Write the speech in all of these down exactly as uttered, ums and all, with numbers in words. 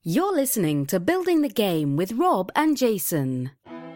You're listening to Building the Game with Rob and Jason.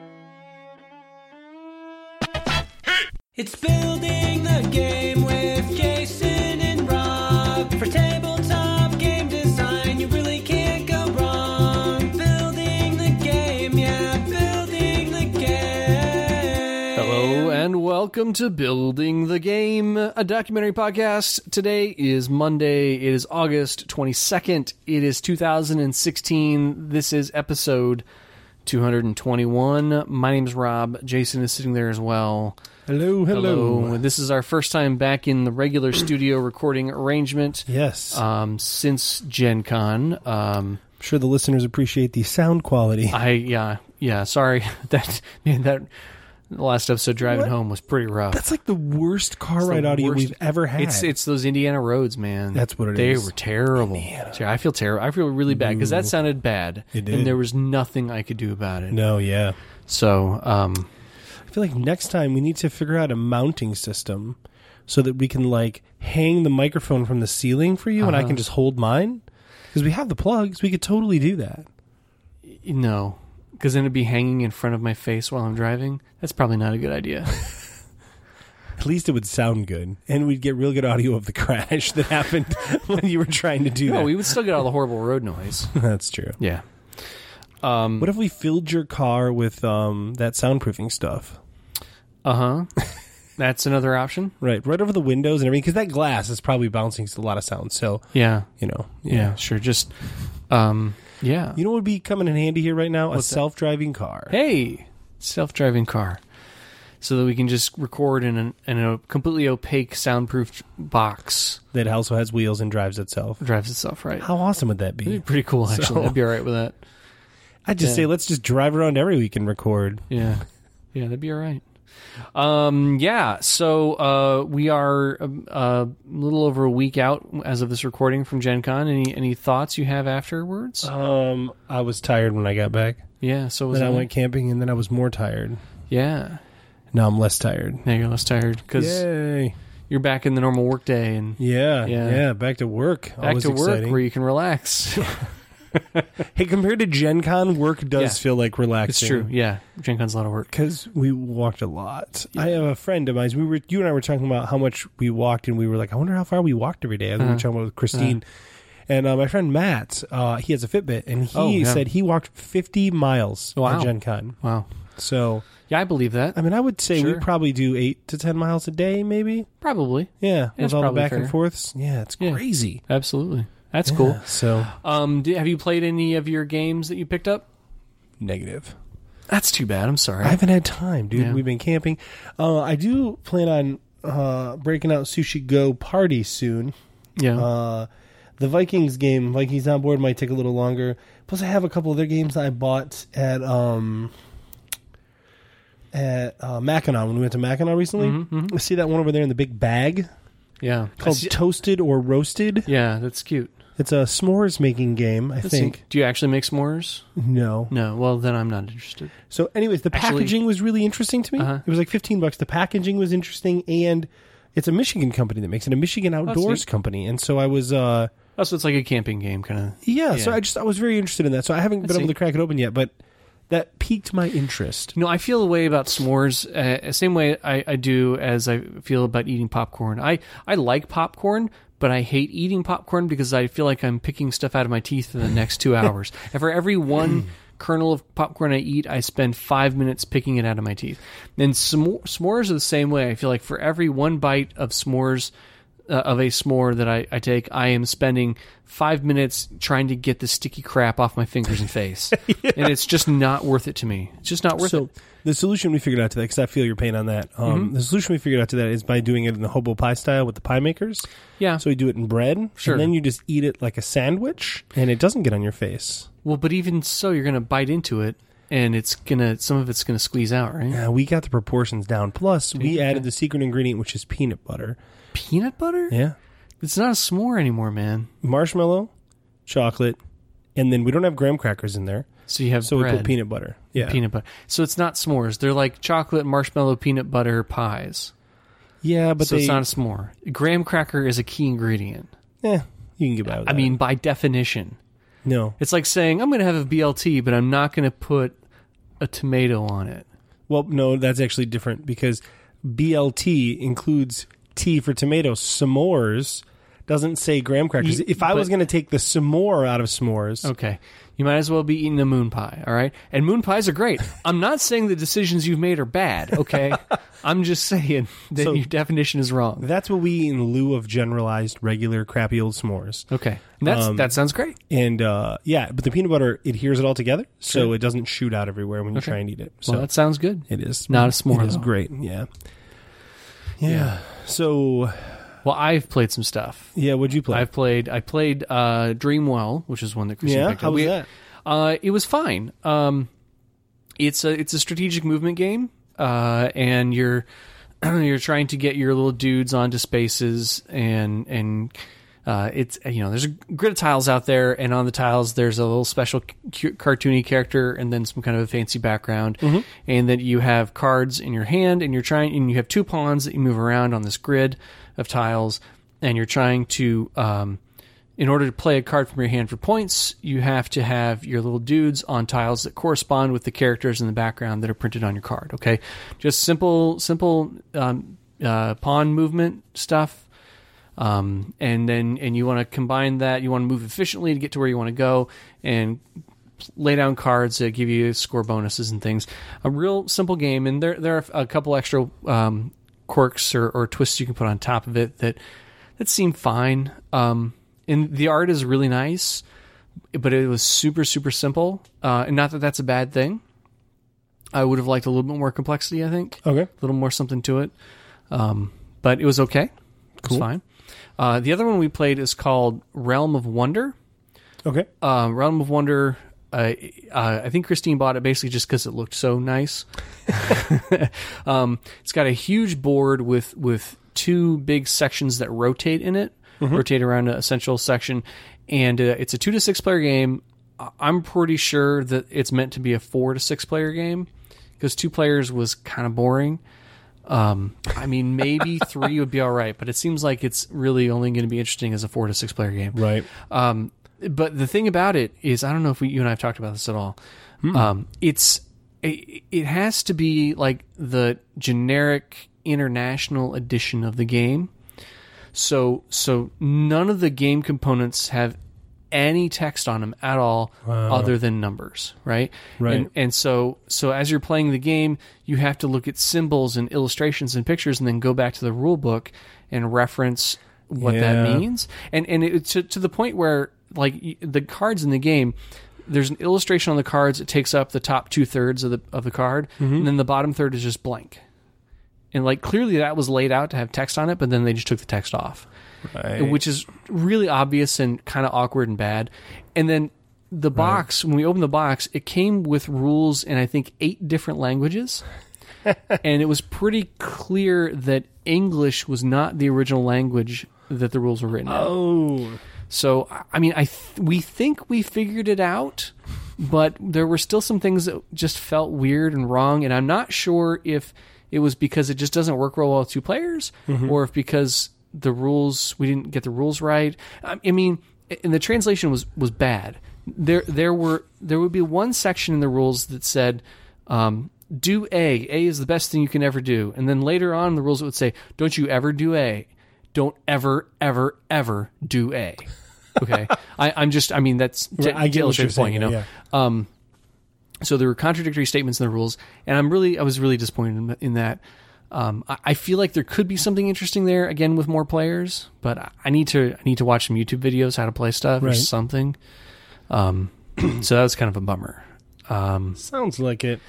It's Building the Game with Jason and Rob. For tabletop game design, you really can't go wrong. Building the game, yeah, building the game. Hello and welcome to Building the Game, a documentary podcast. Today is Monday. It is August twenty-second. It is two thousand sixteen. This is episode two hundred twenty-one. My name is Rob. Jason is sitting there as well. Hello, hello. Hello. This is our first time back in the regular studio recording arrangement. Yes. Um, since Gen Con. Um, I'm sure the listeners appreciate the sound quality. I, yeah, yeah, sorry. that, man, that the last episode driving What? home was pretty rough. That's like the worst car It's the ride audio worst- we've ever had. It's it's those Indiana roads, man. That's what it they is. They were terrible. I feel terrible. I feel really bad because that sounded bad. It did. And there was nothing I could do about it. No, yeah. So, um, I feel like next time we need to figure out a mounting system so that we can like hang the microphone from the ceiling for you and I Uh-huh. can just hold mine. Because we have the plugs. We could totally do that. no. Because then it'd be hanging in front of my face while I'm driving. That's probably not a good idea. At least it would sound good. And we'd get real good audio of the crash that happened when you were trying to do no, that. we would still get all the horrible road noise. That's true. Yeah. Um, What if we filled your car with um, that soundproofing stuff? uh-huh. That's another option. Right, right over the windows and everything, because that glass is probably bouncing a lot of sound. So, Yeah. you know, Yeah, yeah. sure. Just, um, yeah. You know what would be coming in handy here right now? What's a that? self-driving car. Hey, self-driving car, so that we can just record in, an, in a completely opaque, soundproof box. That also has wheels and drives itself. Drives itself, right? How awesome would that That'd be be? pretty cool, actually. So- I'd be all right with that. I'd just Yeah. say let's just drive around every week and record. Yeah, yeah, that'd be all right. Um, yeah. So uh, we are um, uh, a little over a week out as of this recording from Gen Con. Any any thoughts you have afterwards? Um, I was tired when I got back. yeah. So was Then I I. went camping, and then I was more tired. Yeah. Now I'm less tired. Now you're less tired because Yay! you're back in the normal workday and Yeah, Yeah. yeah, Back to work. back Always to work exciting. where you can relax. Hey, compared to Gen Con, work does Yeah. feel like relaxing. It's true. Yeah. Gen Con's a lot of work. Because we walked a lot. I have a friend of mine. We were, you and I were talking about how much we walked, and we were like, I wonder how far we walked every day. I think we Uh-huh. were talking about with Christine. And uh, my friend Matt, uh, he has a Fitbit, and he Oh, yeah. said he walked fifty miles Wow. at Gen Con. Wow. So, Yeah, I believe that. I mean, I would say we Sure. probably do eight to ten miles a day, maybe. Probably. Yeah, It's with all the probably back fair. and forths. Yeah, it's Yeah. crazy. Absolutely. That's Yeah, cool. So, Um, do, have you played any of your games that you picked up? negative. That's too bad. I'm sorry. I haven't had time, dude. Yeah. We've been camping. Uh, I do plan on uh, breaking out Sushi Go Party soon. yeah. Uh, the Vikings game, Vikings on board, might take a little longer. Plus, I have a couple other games I bought at um, at uh, Mackinac when we went to Mackinac recently. Mhm, mhm. I see that one over there in the big bag yeah. I called see- Toasted or Roasted. yeah, that's cute. It's a s'mores making game, I Let's think. see. Do you actually make s'mores? No. No. Well, then I'm not interested. So, anyways, the Actually- packaging was really interesting to me. Uh-huh. It was like fifteen bucks. The packaging was interesting, and it's a Michigan company that makes it, a Michigan outdoors neat. company. And so I was, uh, Oh, so it's like a camping game, kind of. yeah, So Yeah. I just I was very interested in that. So I haven't I been able see. to crack it open yet, but that piqued my interest. You know, I feel a way about s'mores, uh, same way I, I do as I feel about eating popcorn. I, I like popcorn, but I hate eating popcorn because I feel like I'm picking stuff out of my teeth in the next two hours. And for every one kernel of popcorn I eat, I spend five minutes picking it out of my teeth. And s'more, s'mores are the same way. I feel like for every one bite of s'mores, uh, of a s'more that I, I take, I am spending five minutes trying to get the sticky crap off my fingers and face. yeah. And it's just not worth it to me. It's just not worth So it. the solution we figured out to that, because I feel your pain on that, um, Mm-hmm. the solution we figured out to that is by doing it in the hobo pie style with the pie makers. Yeah. So we do it in bread, Sure. and then you just eat it like a sandwich, and it doesn't get on your face. Well, but even so, you're going to bite into it, and it's gonna some of it's going to squeeze out, right? Yeah, we got the proportions down. Plus, we Okay. added the secret ingredient, which is peanut butter. Peanut butter? Yeah. It's not a s'more anymore, man. Marshmallow, chocolate, and then we don't have graham crackers in there. So you have So bread. we put peanut butter. Yeah. Peanut butter. So it's not s'mores. They're like chocolate, marshmallow, peanut butter pies. Yeah, but so they, it's not a s'more. Graham cracker is a key ingredient. eh, you can get by with I that. mean, by definition. No. It's like saying, I'm going to have a B L T, but I'm not going to put a tomato on it. Well, no, that's actually different because B L T includes T for tomato. S'mores doesn't say graham crackers. Ye- if I but- was going to take the s'more out of s'mores, Okay. You might as well be eating a moon pie, all right? And moon pies are great. I'm not saying the decisions you've made are bad, okay? I'm just saying that So- your definition is wrong. that's what we eat in lieu of generalized, regular, crappy old s'mores. Okay. That's Um, that sounds great. And uh, yeah, but the peanut butter adheres it all together, so it doesn't shoot out everywhere when you Okay. try and eat it. So Well, that sounds good. it is Not a s'more, It is though. great. Yeah. yeah. Yeah. So Well, I've played some stuff. yeah, what'd you play? I've played I played uh, Dreamwell, which is one that Christine yeah, picked how up. was We- that? Uh, it was fine. Um, it's a it's a strategic movement game, uh, and you're you're trying to get your little dudes onto spaces, and and uh, it's you know there's a grid of tiles out there, and on the tiles there's a little special c- cartoony character, and then some kind of a fancy background, and then you have cards in your hand, and you're trying and you have two pawns that you move around on this grid of tiles, and you're trying to um, in order to play a card from your hand for points, you have to have your little dudes on tiles that correspond with the characters in the background that are printed on your card. Okay, just simple, simple um, uh, pawn movement stuff, um, and then and you want to combine that. You want to move efficiently to get to where you want to go, and lay down cards that give you score bonuses and things. A real simple game, and there there are a couple extra um, quirks or, or twists you can put on top of it that that seem fine. Um, And the art is really nice, but it was super, super simple. Uh, and not that that's a bad thing. I would have liked a little bit more complexity, I think. Okay. A little more something to it. Um, but it was okay. It was Cool. fine. Uh, the other one we played is called Realm of Wonder. Okay. Um, Realm of Wonder, uh, uh, I think Christine bought it basically just because it looked so nice. um, it's got a huge board with, with two big sections that rotate in it. Mm-hmm. Rotate around a central section, and uh, it's a two to six player game. I'm pretty sure that it's meant to be a four to six player game because two players was kind of boring. Um, I mean, maybe three would be all right, but it seems like it's really only going to be interesting as a four to six player game. Right. Um, but the thing about it is, I don't know if we, you and I have talked about this at all. Um, it's it, it has to be like the generic international edition of the game. So so none of the game components have any text on them at all Wow. other than numbers, right? Right. And, and so so as you're playing the game, you have to look at symbols and illustrations and pictures and then go back to the rule book and reference what Yeah. that means. And and it, to to the point where like y- the cards in the game, there's an illustration on the cards. It takes up the top two thirds of the of the card, and then the bottom third is just blank. And like clearly that was laid out to have text on it, but then they just took the text off, Right. which is really obvious and kind of awkward and bad. And then the box, when we opened the box, it came with rules in I think eight different languages, and it was pretty clear that English was not the original language that the rules were written in. Oh. So, I mean, I th- we think we figured it out, but there were still some things that just felt weird and wrong, and I'm not sure if it was because it just doesn't work real well with two players, or if because the rules, we didn't get the rules right. I I mean, and the translation was, was bad. There there were there would be one section in the rules that said, um, do A. A is the best thing you can ever do. And then later on in the rules it would say, don't you ever do A. Don't ever, ever, ever do A. Okay? I, I'm just, I mean, that's to, Right, I get to what you're illustrate the point, saying, you know? yeah. Um, so there were contradictory statements in the rules, and I'm really, I was really disappointed in, in that. Um, I, I feel like there could be something interesting there again with more players, but I, I need to, I need to watch some YouTube videos how to play stuff or Right. something. Um, so that was kind of a bummer. Um, Sounds like it.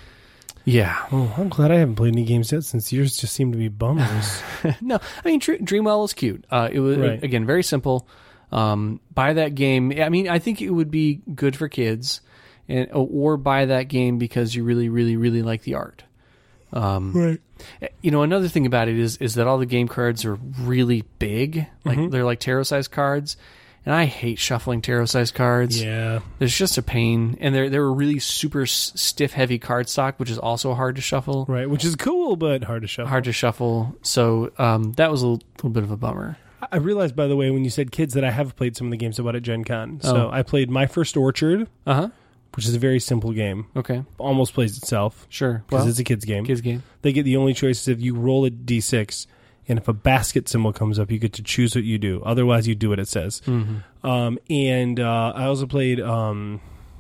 yeah. Oh, I'm glad I haven't played any games yet since yours just seem to be bummers. No, I mean, Dr- Dreamwell was cute. Uh, it was Right. again very simple. Um, buy that game. I mean, I think it would be good for kids, and or buy that game because you really, really, really like the art. Um, right. You know, another thing about it is is that all the game cards are really big, like they're like tarot sized cards, and I hate shuffling tarot sized cards. Yeah. There's just a pain, and they're they're a really super s- stiff, heavy card stock, which is also hard to shuffle. Right. Which is cool, but hard to shuffle. Hard to shuffle. So um, that was a little, little bit of a bummer. I realized, by the way, when you said kids, that I have played some of the games about at Gen Con. So Oh. I played My First Orchard, Uh huh. which is a very simple game. Okay. Almost plays itself Sure. because Well, it's a kid's game. kids game. They get the only choice is if you roll a d six, and if a basket symbol comes up, you get to choose what you do. Otherwise, you do what it says. Mm-hmm. Um, and uh, I also played um,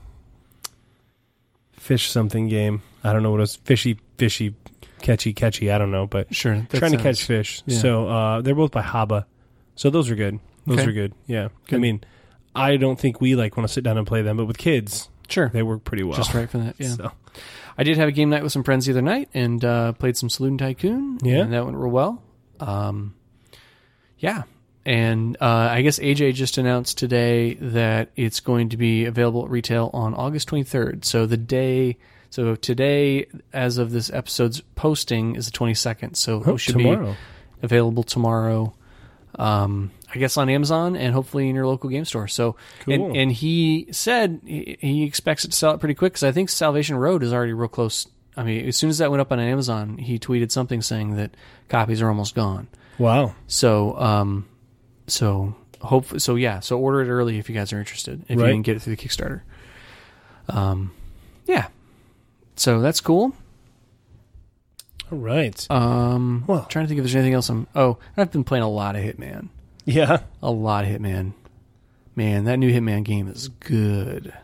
Fish something game. I don't know what it was. Fishy, fishy, catchy, catchy. I don't know, but Sure. that trying to sounds- catch fish. yeah. So uh, they're both by Haba. So those are good. Those Okay. are good. Yeah. I Good. mean, I don't think we like want to sit down and play them, but with kids, Sure. they work pretty well. Just right for that. Yeah. So, I did have a game night with some friends the other night and uh, played some Saloon Tycoon. Yeah. And that went real well. Um, yeah. And uh, I guess A J just announced today that it's going to be available at retail on August twenty-third. So the day, so today, as of this episode's posting, is the twenty-second. So Oh, it should tomorrow. be available tomorrow. Um, I guess on Amazon and hopefully in your local game store. So, Cool. and, and he said he, he expects it to sell out pretty quick because I think Salvation Road is already real close. I mean, as soon as that went up on Amazon, he tweeted something saying that copies are almost gone. wow. So, um, so hope so. Yeah, so order it early if you guys are interested. If Right. you didn't get it through the Kickstarter. Um, yeah. So that's cool. All right. Um, Well. trying to think if there's anything else. I'm. Oh, I've been playing a lot of Hitman. Yeah. A lot of Hitman. Man, that new Hitman game is good.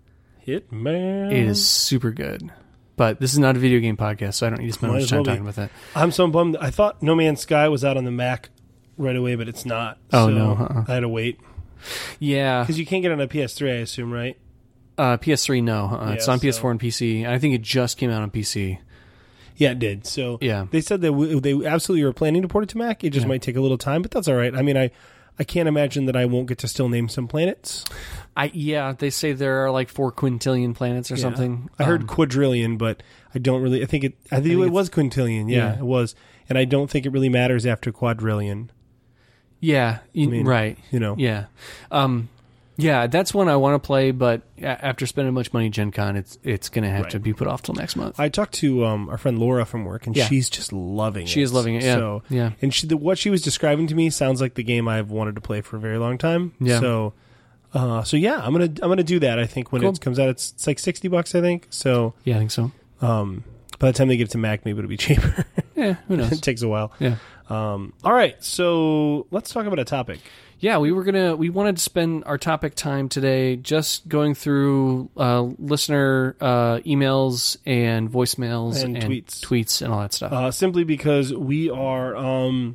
Hitman. It is super good. But this is not a video game podcast, so I don't need to spend Might much as time well be. talking about that. I'm so bummed. I thought No Man's Sky was out on the Mac right away, but it's not. Oh, So no, uh-uh. I had to wait. Yeah. Because you can't get it on a P S three, I assume, right? Uh, P S three, no. Uh, Yeah, it's on P S four so- and P C. I think it just came out on P C. Yeah, it did. So Yeah. they said that w- they absolutely were planning to port it to Mac. It just Yeah. might take a little time, but that's all right. I mean, I, I can't imagine that I won't get to still name some planets. I yeah, they say there are like four quintillion planets or Yeah. something. I heard Um, quadrillion, but I don't really. I think it. I think, think it it's- was quintillion. Yeah, Yeah. it was, and I don't think it really matters after quadrillion. yeah, you, I mean, right. You know. Yeah. Um, yeah, that's one I want to play, but a- after spending much money at Gen Con, it's it's going to have Right. to be put off till next month. I talked to um, our friend Laura from work, and Yeah. she's just loving it. She is loving it, yeah. So, Yeah. And she, the, what she was describing to me sounds like the game I've wanted to play for a very long time. Yeah. So, uh, so yeah, I'm gonna I'm gonna do that. I think when Cool. it comes out, it's, it's like sixty bucks. I think so. yeah, I think so. Um, by the time they get it to Mac, maybe it'll be cheaper. Yeah, who knows? It takes a while. Yeah. Um, all right, so let's talk about a topic. Yeah, we were gonna. We wanted to spend our topic time today just going through uh, listener uh, emails and voicemails And tweets. tweets and all that stuff. Uh, simply because we are um,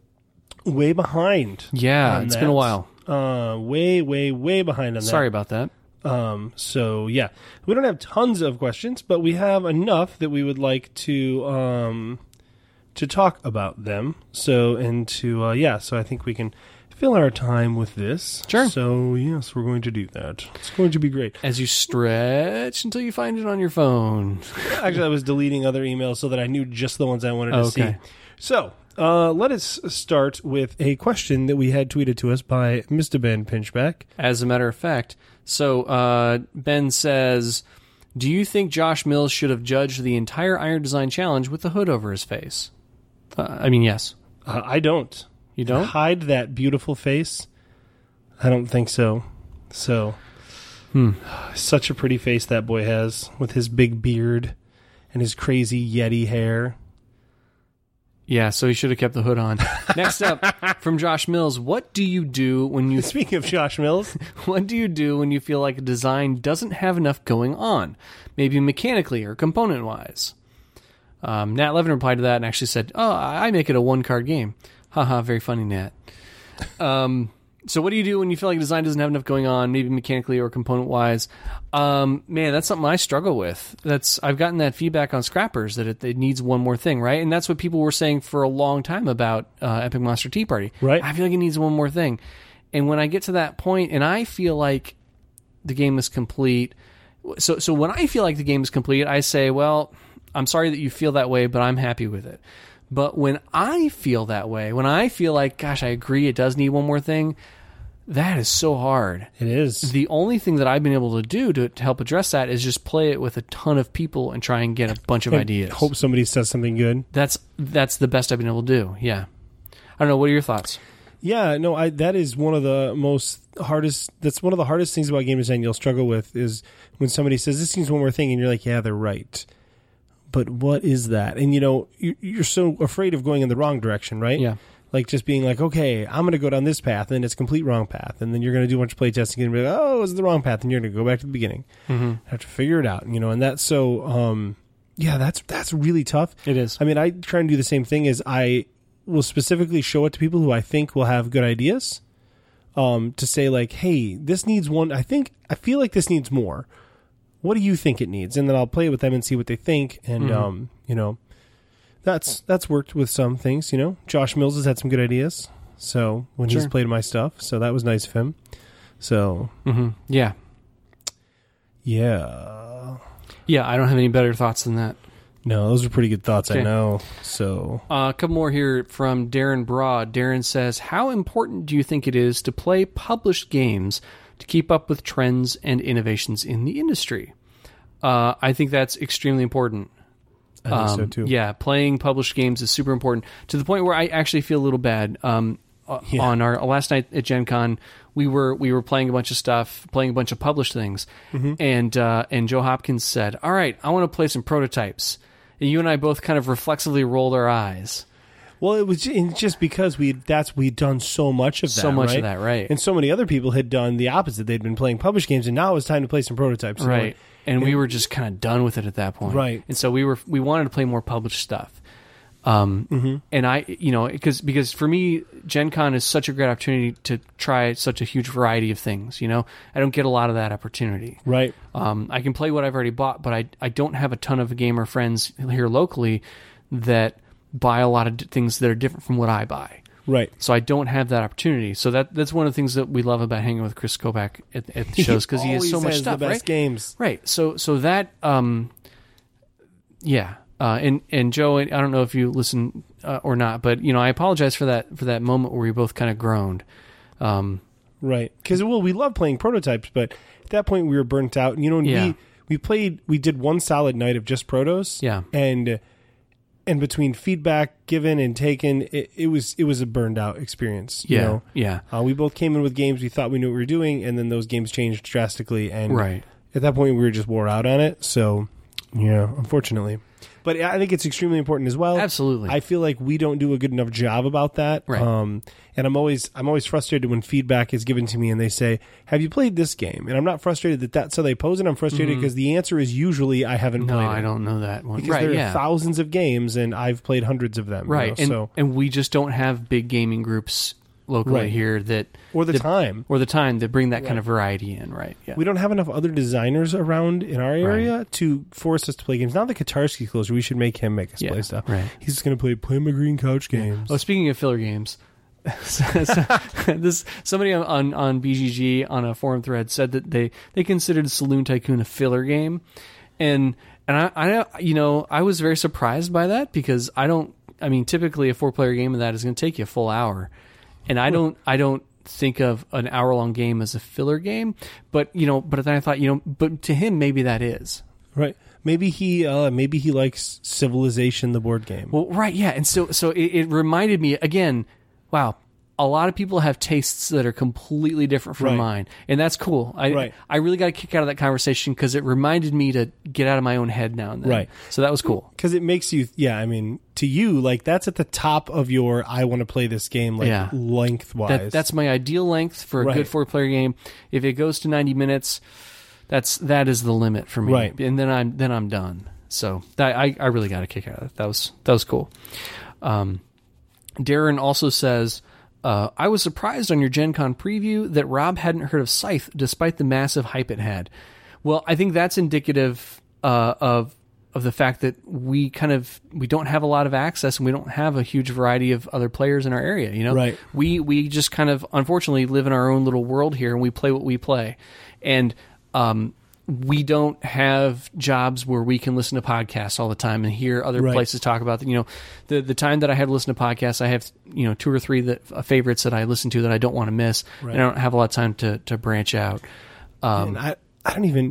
way behind. yeah, on it's that. been a while. Uh, way, way, way behind on that. Sorry about that. Um, so yeah, we don't have tons of questions, but we have enough that we would like to um, to talk about them. So and to uh, yeah, so I think we can fill our time with this. Sure. So yes, we're going to do that. It's going to be great. As you stretch until you find it on your phone. Actually, I was deleting other emails so that I knew just the ones I wanted to Oh, okay. see. So uh, let us start with a question that we had tweeted to us by Mister Ben Pinchback. As a matter of fact, so uh, Ben says, "Do you think Josh Mills should have judged the entire Iron Design Challenge with the hood over his face?" Uh, I mean, yes. Uh, I don't. You don't? Hide that beautiful face? I don't think so. So, Hmm. such a pretty face that boy has with his big beard and his crazy Yeti hair. Yeah, so he should have kept the hood on. Next up, from Josh Mills, what do you do when you Speaking of Josh Mills, what do you do when you feel like a design doesn't have enough going on, maybe mechanically or component wise? Um, Nat Levin replied to that and actually said, "Oh, I make it a one card game." Haha, very funny, Nat. Um, so what do you do when you feel like a design doesn't have enough going on, maybe mechanically or component wise? Um, man, that's something I struggle with. That's I've gotten that feedback on Scrappers that it, it needs one more thing, right? And that's what people were saying for a long time about uh, Epic Monster Tea Party. Right. I feel like it needs one more thing. And when I get to that point and I feel like the game is complete, so so when I feel like the game is complete, I say, well, I'm sorry that you feel that way, but I'm happy with it. But when I feel that way, when I feel like, gosh, I agree, it does need one more thing, that is so hard. it is. The only thing that I've been able to do to, to help address that is just play it with a ton of people and try and get a bunch of And ideas. Hope somebody says something good. That's that's the best I've been able to do. Yeah. I don't know. What are your thoughts? Yeah, no, I that is one of the most hardest. That's one of the hardest things about game design you'll struggle with is when somebody says this seems one more thing, and you're like, yeah, they're right. But what is that? And you know, you, you're so afraid of going in the wrong direction, right? Yeah. Like just being like, okay, I'm going to go down this path, and it's a complete wrong path, and then you're going to do a bunch of play testing and be like, oh, it's the wrong path, and you're going to go back to the beginning, Mm-hmm. have to figure it out, you know. And that's so, um, yeah, that's that's really tough. It is. I mean, I try and do the same thing. Is I will specifically show it to people who I think will have good ideas, um, to say like, hey, this needs one. I think I feel like this needs more. What do you think it needs? And then I'll play with them and see what they think. And, Mm-hmm. um, you know, that's that's worked with some things, you know. Josh Mills has had some good ideas. So when he's Sure. played my stuff. So that was nice of him. So, Mm-hmm. Yeah. yeah. Yeah, I don't have any better thoughts than that. No, those are pretty good thoughts, I Okay. know. So, Uh, a couple more here from Darren Broad. Darren says, how important do you think it is to play published games to keep up with trends and innovations in the industry? Uh, I think that's extremely important. I think so Um, too. Yeah, playing published games is super important to the point where I actually feel a little bad. Um, uh, Yeah. On our uh, last night at Gen Con, we were we were playing a bunch of stuff, playing a bunch of published things, Mm-hmm. and uh, and Joe Hopkins said, "All right, I want to play some prototypes." And you and I both kind of reflexively rolled our eyes. Well, it was ju- it's just because we that's we'd done so much of that, So much of right? that, right. And so many other people had done the opposite. They'd been playing published games, and now it was time to play some prototypes. And Right. like- And we were just kind of done with it at that point. Right. And so we were we wanted to play more published stuff. Um, Mm-hmm. And I, you know, because because for me, Gen Con is such a great opportunity to try such a huge variety of things. You know, I don't get a lot of that opportunity. Right. Um, I can play what I've already bought, but I I don't have a ton of gamer friends here locally that buy a lot of d- things that are different from what I buy. Right. So I don't have that opportunity. So that that's one of the things that we love about hanging with Chris Kopak at, at the shows because he has always so much has stuff. the best right? games. Right. So so that um, yeah. Uh, and and Joe, I don't know if you listen uh, or not, but you know, I apologize for that for that moment where we both kind of groaned. Um, Right. Because, well, we love playing prototypes, but at that point we were burnt out. You know, and Yeah. we, we played, we did one solid night of just protos. Yeah. And and between feedback given and taken, it, it was it was a burned out experience. You yeah. know? Yeah. Uh, we both came in with games we thought we knew what we were doing, and then those games changed drastically. And Right. at that point, we were just wore out on it. So, yeah, unfortunately. But I think it's extremely important as well. Absolutely. I feel like we don't do a good enough job about that. Right. Um, and I'm always I'm always frustrated when feedback is given to me and they say, "Have you played this game?" And I'm not frustrated that that's how they pose it. I'm frustrated because the answer is usually I haven't Mm-hmm. No, played it. I don't know that one. Because right. there are Yeah. thousands of games and I've played hundreds of them. you Right. know, and so and we just don't have big gaming groups locally Right. here that or the that- time. or the time that bring that kind Right. of variety in. Right. Yeah. We don't have enough other designers around in our area to force us to play games. Now that Katarski closure, we should make him make us Yeah, play stuff. right. He's just going to play play my green couch games. Oh, speaking of filler games, so, so, this somebody on, on on B G G on a forum thread said that they they considered Saloon Tycoon a filler game, and and I, I you know I was very surprised by that because I don't I mean typically a four player game of that is going to take you a full hour, and I don't I don't think of an hour long game as a filler game, but you know but then I thought you know but to him maybe that is. Right. Maybe he uh, maybe he likes Civilization, the board game. Well, right, yeah, and so so it, it reminded me again. Wow, a lot of people have tastes that are completely different from Right. mine, and that's cool. I Right. I really got a kick out of that conversation because it reminded me to get out of my own head now and then. Right. So that was cool. Because it makes you, yeah, I mean, to you, like, that's at the top of your I want to play this game, like, Yeah. lengthwise. That that's my ideal length for a Right. good four player game. If it goes to ninety minutes, that's that is the limit for me. Right. And then I'm then I'm done. So that, I I really got a kick out of that. That was that was cool. Um, Darren also says, uh, I was surprised on your Gen Con preview that Rob hadn't heard of Scythe despite the massive hype it had. Well, I think that's indicative uh, of of the fact that we kind of we don't have a lot of access and we don't have a huge variety of other players in our area. You know, Right. We we just kind of unfortunately live in our own little world here and we play what we play, and um, we don't have jobs where we can listen to podcasts all the time and hear other Right. places talk about you know the the time that I have to listen to podcasts. I have you know two or three that uh, favorites that I listen to that I don't want to miss, Right. and I don't have a lot of time to to branch out. Um, And I, I don't even,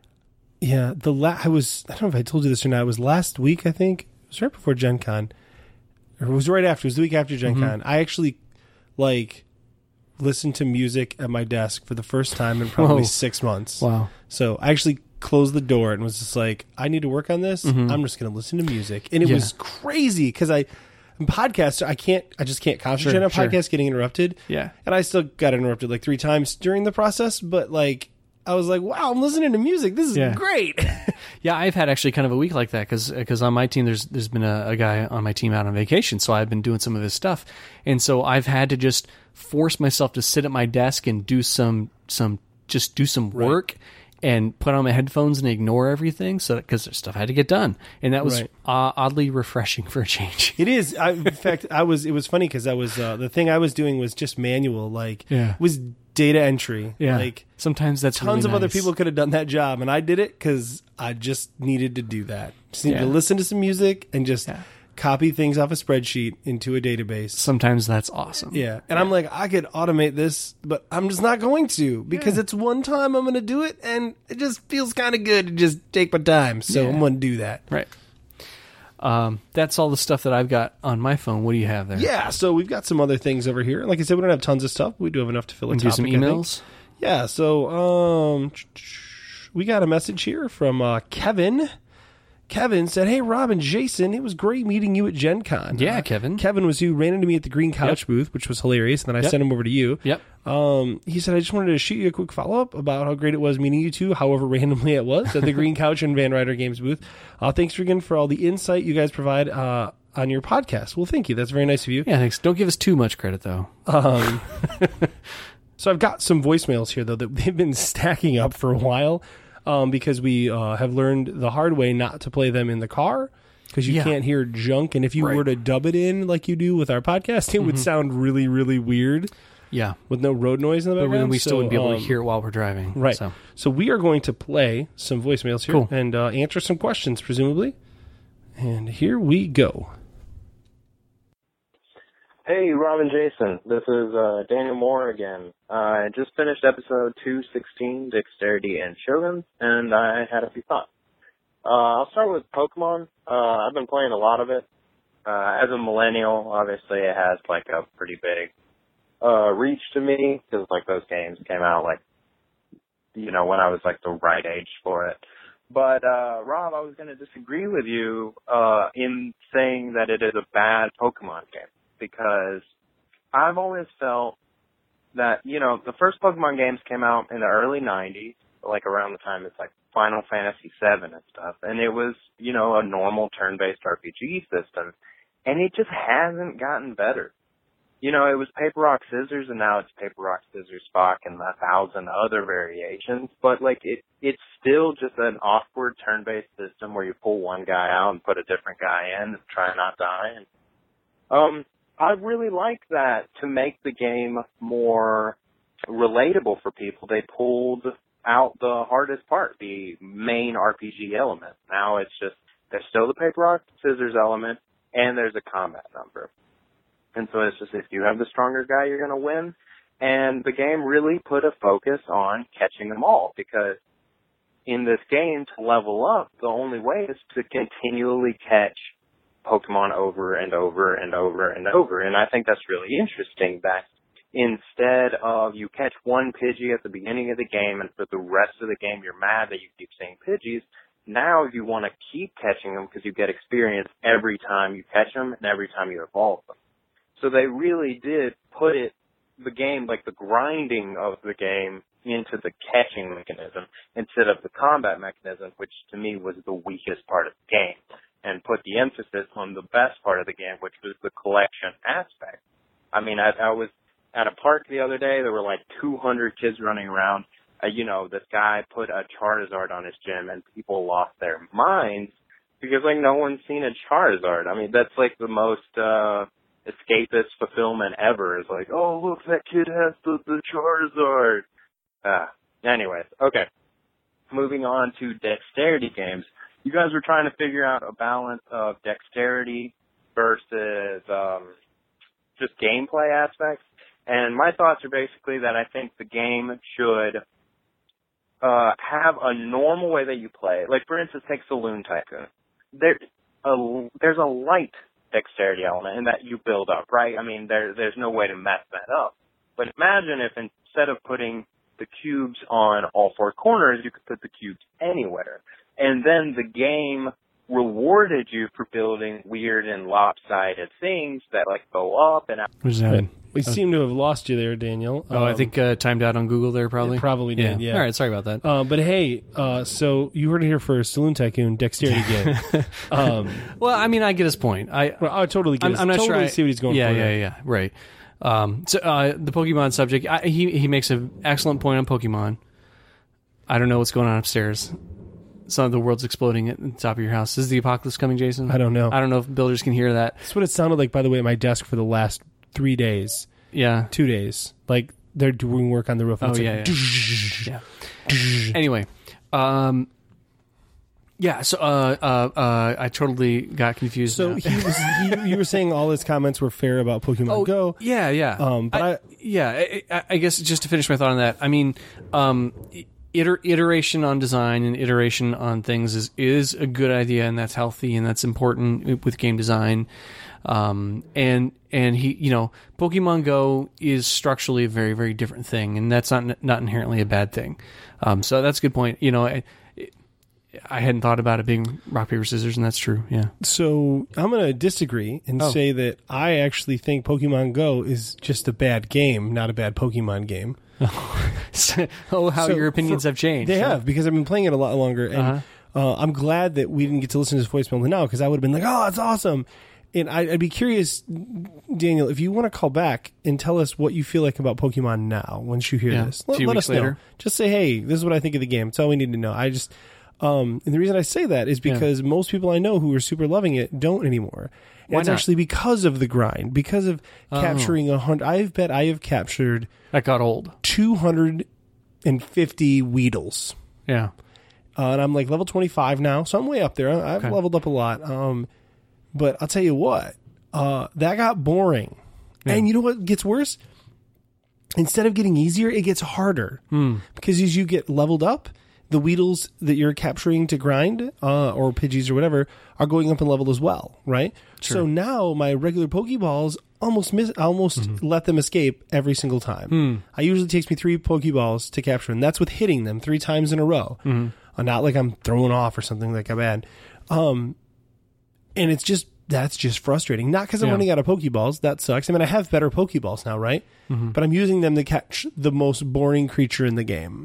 yeah, the la- I was, I don't know if I told you this or not, it was last week, I think. It was right before Gen Con. Or it was right after, it was the week after Gen Mm-hmm. Con. I actually like listened to music at my desk for the first time in probably Whoa. six months. Wow. So I actually closed the door and was just like, I need to work on this. Mm-hmm. I'm just going to listen to music. And it Yeah. was crazy because I, in podcasts, I can't, I just can't concentrate Sure, on sure. podcasts getting interrupted. Yeah. And I still got interrupted like three times during the process, but like, I was like, wow, I'm listening to music. This is Yeah. great. Yeah, I've had actually kind of a week like that because on my team there's there's been a, a guy on my team out on vacation, so I've been doing some of his stuff, and so I've had to just force myself to sit at my desk and do some some just do some work and put on my headphones and ignore everything, so because there's stuff I had to get done, and that was Right. uh, oddly refreshing for a change. It is. I, in fact, I was. It was funny because I was uh, the thing I was doing was just manual, like Yeah. was data entry. Yeah, like sometimes that's tons really of other nice. people could have done that job, and I did it because I just needed to do that. Just needed Yeah. to listen to some music and just Yeah. copy things off a spreadsheet into a database. Sometimes that's awesome. Yeah, and I'm like, I could automate this, but I'm just not going to because it's one time I'm going to do it, and it just feels kind of good to just take my time. So Yeah. I'm going to do that. Right. Um, that's all the stuff that I've got on my phone. What do you have there? Yeah, so we've got some other things over here. Like I said, we don't have tons of stuff. We do have enough to fill a Want to do topic. some I think. emails? Yeah, so um, we got a message here from uh, Kevin. Kevin said, "Hey, Rob and Jason, it was great meeting you at Gen Con." Yeah, Uh, Kevin. Kevin was who ran into me at the Green Couch Yep. booth, which was hilarious, and then I Yep. sent him over to you. Yep. Um, he said, I just wanted to shoot you a quick follow-up about how great it was meeting you two, however randomly it was, at the Green Couch and Van Ryder Games booth. Uh, thanks again for all the insight you guys provide uh, on your podcast. Well, thank you. That's very nice of you. Yeah, thanks. Don't give us too much credit, though. Um, so I've got some voicemails here, though, that they've been stacking up for a while um, because we uh, have learned the hard way not to play them in the car because you Yeah. can't hear junk. And if you Right. were to dub it in like you do with our podcast, it would sound really, really weird Yeah. with no road noise in the But background. then we still So, wouldn't be able um, to hear it while we're driving. Right. So. So we are going to play some voicemails here Cool. and uh, answer some questions, presumably. And here we go. Hey, Rob and Jason. This is uh, Daniel Moore again. I just finished episode two sixteen, Dexterity and Shogun, and I had a few thoughts. Uh, I'll start with Pokemon. Uh, I've been playing a lot of it. Uh, as a millennial, obviously it has like a pretty big uh, reach to me because like those games came out like, you know, when I was like the right age for it. But, uh, Rob, I was going to disagree with you uh, in saying that it is a bad Pokemon game. Because I've always felt that, you know, the first Pokemon games came out in the early nineties, like around the time it's like Final Fantasy seven and stuff, and it was, you know, a normal turn-based R P G system, and it just hasn't gotten better. You know, it was paper, rock, scissors, and now it's paper, rock, scissors, Spock, and a thousand other variations, but like it, it's still just an awkward turn-based system where you pull one guy out and put a different guy in and try not to die, and, um, I really like that to make the game more relatable for people. They pulled out the hardest part, the main R P G element. Now it's just, there's still the paper, rock, scissors element, and there's a combat number. And so it's just, if you have the stronger guy, you're going to win. And the game really put a focus on catching them all, because in this game, to level up, the only way is to continually catch Pokemon over and over and over and over. And I think that's really interesting that instead of you catch one Pidgey at the beginning of the game and for the rest of the game you're mad that you keep seeing Pidgeys, now you want to keep catching them because you get experience every time you catch them and every time you evolve them. So they really did put it, the game, like the grinding of the game into the catching mechanism instead of the combat mechanism, which to me was the weakest part of the game, and put the emphasis on the best part of the game, which was the collection aspect. I mean, I, I was at a park the other day. There were like two hundred kids running around. Uh, you know, this guy put a Charizard on his gym, and people lost their minds because, like, no one's seen a Charizard. I mean, that's like the most uh, escapist fulfillment ever. Is like, oh, look, that kid has the, the Charizard. Uh, anyways, okay. Moving on to dexterity games. You guys were trying to figure out a balance of dexterity versus um, just gameplay aspects. And my thoughts are basically that I think the game should uh, have a normal way that you play. Like, for instance, take Saloon Tycoon. There, a, there's a light dexterity element and that you build up, right? I mean, there there's no way to mess that up. But imagine if instead of putting the cubes on all four corners, you could put the cubes anywhere. And then the game rewarded you for building weird and lopsided things that, like, go up and out. What's that? We seem to have lost you there, Daniel. Oh, I Um, think uh, timed out on Google there, probably. It probably did, yeah. All right, sorry about that. Uh, but hey, uh, so you heard it here first. Saloon Tycoon, dexterity game. um, Well, I mean, I get his point. I, well, I totally get I'm, it. I'm not totally sure. I, see what he's going yeah, for. Yeah, there. yeah, yeah. Right. Um, so uh, the Pokemon subject, I, he he makes an excellent point on Pokemon. I don't know what's going on upstairs. Some of the world's exploding at the top of your house. Is the apocalypse coming, Jason? I don't know. I don't know if builders can hear that. That's what it sounded like, by the way, at my desk for the last three days, Yeah. two days. Like, they're doing work on the roof. And Oh, it's yeah, like, yeah. yeah. Anyway, um, yeah. So uh, uh, uh, I totally got confused. So now. he was, he, you were saying all his comments were fair about Pokemon Oh, Go. yeah, yeah. Um, but I- yeah, I, I, I guess just to finish my thought on that, I mean, um, iter- iteration on design and iteration on things is is a good idea, and that's healthy and that's important with game design. Um, and and he, you know, Pokemon Go is structurally a very very different thing, and that's not not inherently a bad thing. Um, so that's a good point. You know, I, I hadn't thought about it being rock paper scissors, and that's true. Yeah. So I'm going to disagree and Oh. say that I actually think Pokemon Go is just a bad game, not a bad Pokemon game. Oh, how So your opinions for- have changed. They huh? have, because I've been playing it a lot longer, and Uh-huh. uh, I'm glad that we didn't get to listen to his voicemail until now, because I would have been like, oh, that's awesome. And I, I'd be curious, Daniel, if you want to call back and tell us what you feel like about Pokemon now once you hear Yeah, this. a Let, few let weeks us know. later. Just say, hey, this is what I think of the game. That's all we need to know. I just, um, and the reason I say that is because most people I know who are super loving it don't anymore. And Why it's not? actually because of the grind, because of Oh. capturing a hundred. I've bet I have captured That got old. two hundred fifty Weedles. Yeah. Uh, and I'm like level twenty-five now, so I'm way up there. I- I've Okay. leveled up a lot. Um, but I'll tell you what, uh, that got boring. And you know what gets worse? Instead of getting easier, it gets harder. Hmm. Because as you get leveled up, the Weedles that you're capturing to grind, uh, or Pidgeys or whatever, are going up in level as well, right? So now my regular Pokeballs almost miss, I almost Mm-hmm. let them escape every single time. Hmm. I usually takes me three Pokeballs to capture them. That's with hitting them three times in a row. Mm-hmm. Uh, not like I'm throwing off or something like I'm bad. Um, and it's just, that's just frustrating. Not because I'm Yeah. running out of Pokeballs. That sucks. I mean, I have better Pokeballs now, right? Mm-hmm. But I'm using them to catch the most boring creature in the game.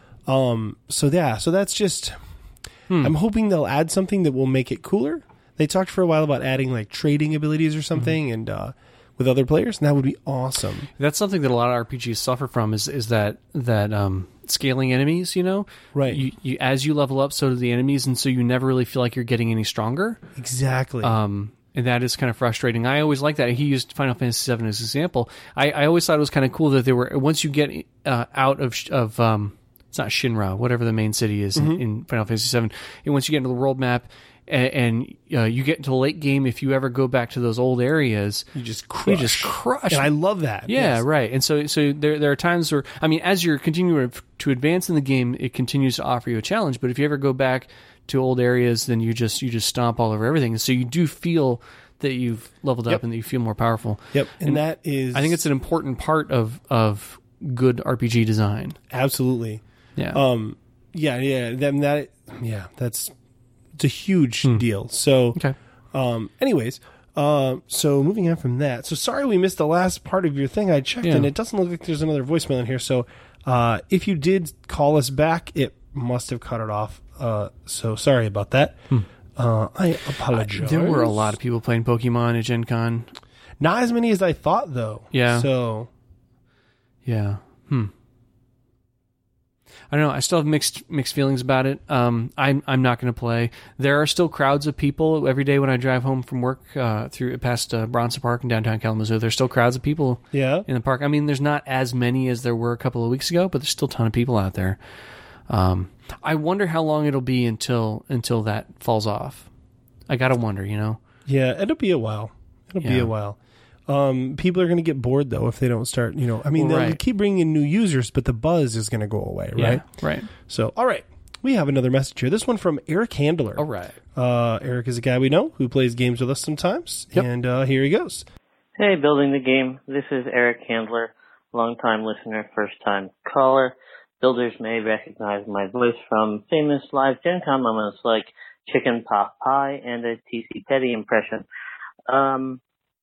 Um, so yeah, so that's just, Hmm. I'm hoping they'll add something that will make it cooler. They talked for a while about adding like trading abilities or something Mm-hmm. and, uh, with other players, and that would be awesome. That's something that a lot of R P Gs suffer from is is that that um, scaling enemies. You know, Right. You, you as you level up, so do the enemies, and so you never really feel like you're getting any stronger. Exactly. Um, and that is kind of frustrating. I always like that. He used Final Fantasy seven as an example. I, I always thought it was kind of cool that they were once you get uh, out of sh- of um, it's not Shinra, whatever the main city is in, in Final Fantasy seven, and once you get into the world map. And, and uh, you get into the late game, if you ever go back to those old areas, you just crush. you just crush. And I love that. Yeah, Yes. right. And so, so there there are times where, I mean, as you're continuing to advance in the game, it continues to offer you a challenge. But if you ever go back to old areas, then you just you just stomp all over everything. And so you do feel that you've leveled Yep. up and that you feel more powerful. Yep. And, And that is, I think it's an important part of of good R P G design. absolutely. Yeah. Um, yeah, yeah, then that, yeah, that's, it's a huge deal. So, okay. um, anyways, uh, so moving on from that. So sorry we missed the last part of your thing. I checked Yeah. and it doesn't look like there's another voicemail in here. So, uh, if you did call us back, it must have cut it off. Uh, so sorry about that. Uh, I apologize. There were a lot of people playing Pokemon at Gen Con. Not as many as I thought, though. Yeah. So, Yeah. Hmm. I don't know. I still have mixed mixed feelings about it. Um, I'm I'm not going to play. There are still crowds of people every day when I drive home from work uh, through past uh, Bronson Park in downtown Kalamazoo. There's still crowds of people yeah. in the park. I mean, there's not as many as there were a couple of weeks ago, but there's still a ton of people out there. Um, I wonder how long it'll be until until that falls off. I gotta wonder, you know. Yeah, it'll be a while. It'll be Yeah. a while. Um, people are going to get bored, though, if they don't start, you know. I mean, Well, they'll right. keep bringing in new users, but the buzz is going to go away, right? Yeah, right. So, all right. We have another message here. This one from Eric Handler. All right. Uh, Eric is a guy we know who plays games with us sometimes. Yep. And uh, here he goes. Hey, Building the Game. This is Eric Handler, longtime listener, first-time caller. Builders may recognize my voice from famous live Gen Con moments like Chicken Pot Pie and a T C Petty impression. Um,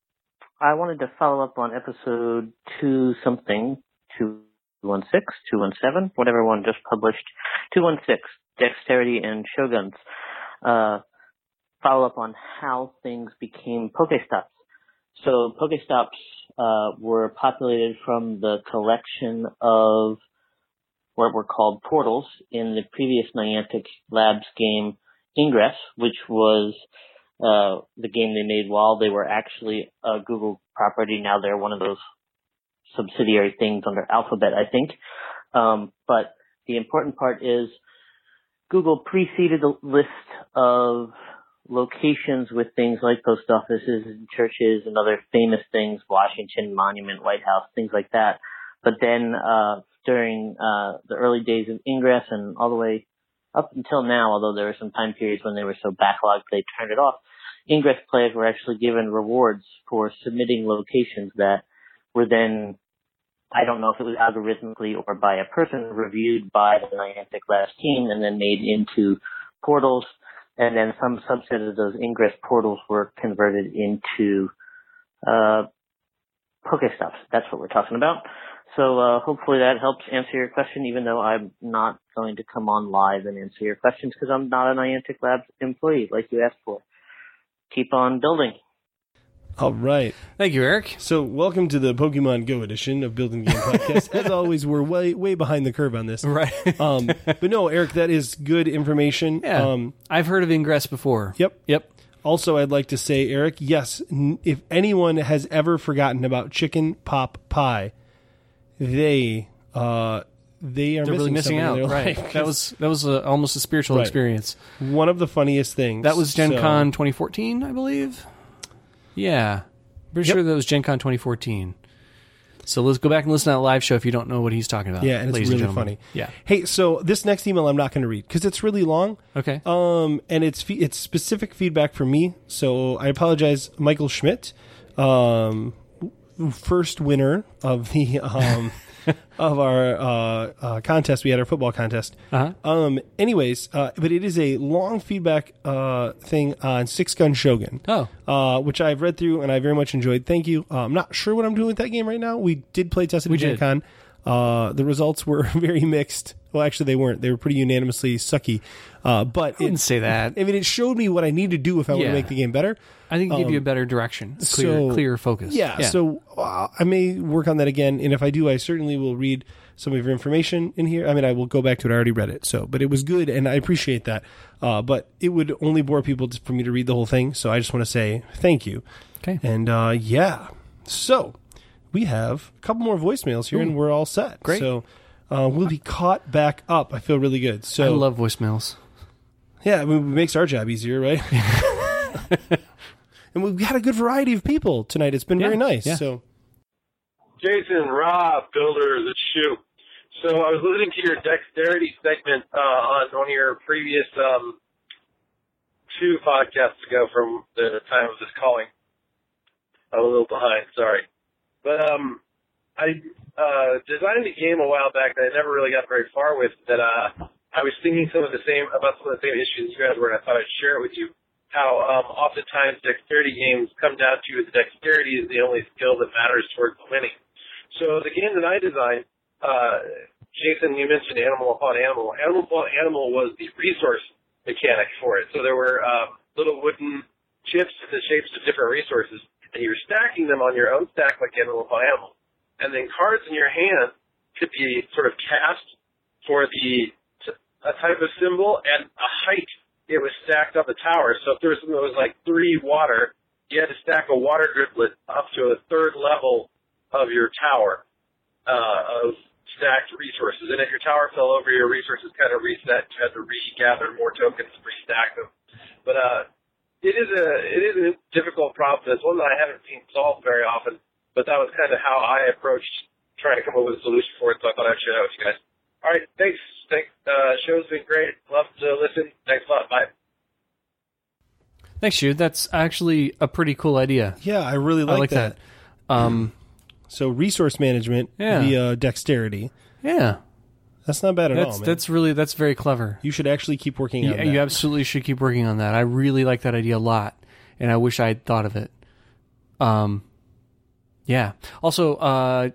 I wanted to follow up on episode two something, two one six, two one seven, whatever one just published, two one six, Dexterity and Shoguns. Uh, follow up on how things became Pokestops. So Pokestops uh, were populated from the collection of what were called portals in the previous Niantic Labs game Ingress, which was uh, the game they made while they were actually a Google property. Now they're one of those subsidiary things under Alphabet, I think. Um, but the important part is Google preceded the list of locations with things like post offices and churches and other famous things, Washington Monument, White House, things like that. But then uh, during uh, the early days of Ingress and all the way up until now, although there were some time periods when they were so backlogged they turned it off, Ingress players were actually given rewards for submitting locations that were then, I don't know if it was algorithmically or by a person, reviewed by the Niantic Labs team and then made into portals. And then some subset of those Ingress portals were converted into uh, Pokestops. That's what we're talking about. So uh, hopefully that helps answer your question, even though I'm not going to come on live and answer your questions because I'm not a Niantic Labs employee like you asked for. Keep on building. All right. Thank you, Eric. So welcome to the Pokemon Go edition of Building the Game Podcast. As always, we're way way behind the curve on this. Right. um, but no, Eric, that is good information. Yeah. Um, I've heard of Ingress before. Yep. Yep. Also, I'd like to say, Eric, yes, n- if anyone has ever forgotten about Chicken Pop Pie, they uh, they are They're missing, really missing something in out. their Right. life. That was that was a, almost a spiritual Right. experience. One of the funniest things. That was Gen So- Con twenty fourteen, I believe. Yeah. Pretty Yep. sure that was Gen Con twenty fourteen. So let's go back and listen to that live show if you don't know what he's talking about. Yeah, and it's ladies really gentlemen. funny. Yeah. Hey, so this next email I'm not going to read because it's really long. Okay. Um, and it's fe- it's specific feedback from me, so I apologize, Michael Schmidt, um, first winner of the um of our uh, uh, contest. We had our football contest. Uh-huh. Um, anyways, uh, but it is a long feedback uh thing on Six Gun Shogun. Oh. Uh, which I've read through and I very much enjoyed. Thank you. Uh, I'm not sure what I'm doing with that game right now. We did play test it We at Gen did. Con. Uh, the results were very mixed. Well, actually, they weren't. They were pretty unanimously sucky. Uh, but I wouldn't it, say that. I mean, it showed me what I need to do if I want Yeah. to make the game better. I think it gave um, you a better direction, a clear, so- clear focus. Yeah, so uh, I may work on that again, and if I do, I certainly will read some of your information in here. I mean, I will go back to it. I already read it, so but it was good, and I appreciate that. Uh, but it would only bore people to, for me to read the whole thing, so I just want to say thank you. Okay. And uh, yeah, so we have a couple more voicemails here, and we're all set. Great. So uh, we'll be caught back up. I feel really good. So I love voicemails. yeah, I mean, it makes our job easier, right? And we've got a good variety of people tonight. It's been Yeah, very nice. yeah. So. Jason, Rob, Builders, it's Shoot. So I was listening to your dexterity segment uh, on one of your previous um, two podcasts ago from the time of this calling. I'm a little behind, sorry. But um, I uh, designed a game a while back that I never really got very far with that uh, I was thinking some of the same about some of the same issues you guys were, and I thought I'd share it with you. How um, oftentimes dexterity games come down to the dexterity is the only skill that matters towards winning. So the game that I designed, uh, Jason, you mentioned Animal Upon Animal. Animal Upon Animal was the resource mechanic for it. So there were um, little wooden chips in the shapes of different resources, and you were stacking them on your own stack like Animal Upon Animal. And then cards in your hand could be sort of cast for the a type of symbol and a height. It was stacked up a tower. So if there was something that was like three water, you had to stack a water driplet up to a third level of your tower uh, of stacked resources. And if your tower fell over, your resources kind of reset. You had to regather more tokens to restack them. But uh, it is a it is a difficult problem. It's one that I haven't seen solved very often. But that was kind of how I approached trying to come up with a solution for it. So I thought I'd share that with you guys. All right, thanks. Thanks. Uh, show's been great. Love to listen. Thanks a lot. Bye. Thanks, Jude. That's actually a pretty cool idea. Yeah, I really like, I like that. that. Um, so resource management Yeah. via dexterity. yeah, That's not bad at that's all, man. that's really that's very clever. You should actually keep working You, on that. you absolutely should keep working on that. I really like that idea a lot, and I wish I had thought of it. Um, yeah. Also, uh,